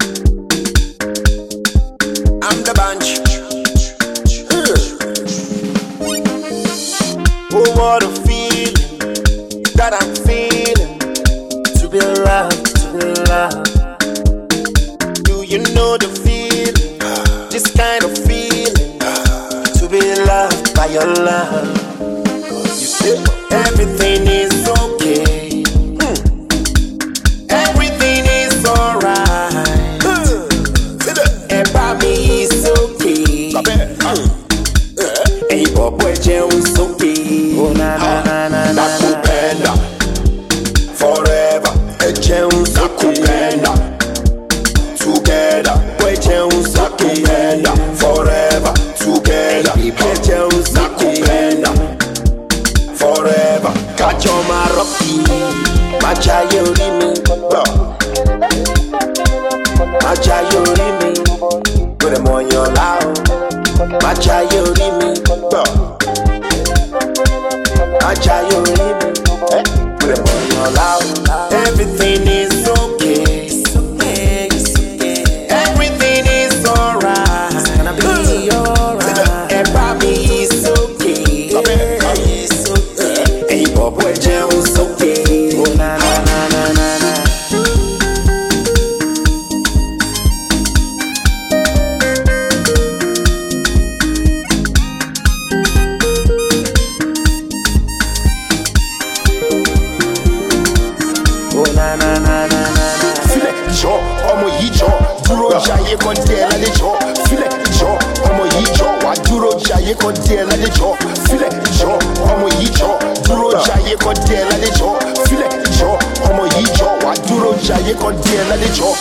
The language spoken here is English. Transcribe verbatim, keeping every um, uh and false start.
I'm the bunch. Oh, what a feeling that I'm feeling. To be loved, to be loved. Do you know the feeling? This kind of feeling. To be loved by your love. You see, everything is okay. Mm. Everything is alright. Mm. About me is okay. Mm. Hey, boy, Jones okay. Oh, na na na na na. Nakupenda forever. Hey, Jones nakupenda. Together, boy, Jones nakupenda forever. Together, hey, Jones nakupenda forever. Kacho maroki, machayo rimi, machayo rimi. Put them on your loud, machayo rimi, machayo rimi. Put them on your loud. Everything is okay. Everything is alright. It's gonna be alright. About me is okay. It's okay. Hey, boy, Jones okay. Oh, na na na na na na. Oh, na na na na na. File jo, ọmọ yìí jọ, dúró jayé kan díẹ̀ lálẹ́ jọ. File jọ, ọmọ yìí jọ, wá dúró jayé kan díẹ̀ lálẹ́ jọ. File jọ, ọmọ yìí jọ, dúró jayé kan díẹ̀ lálẹ́ jọ. File jọ, ọmọ yìí jọ, wá dúró jayé kan díẹ̀ lálẹ́ jọ.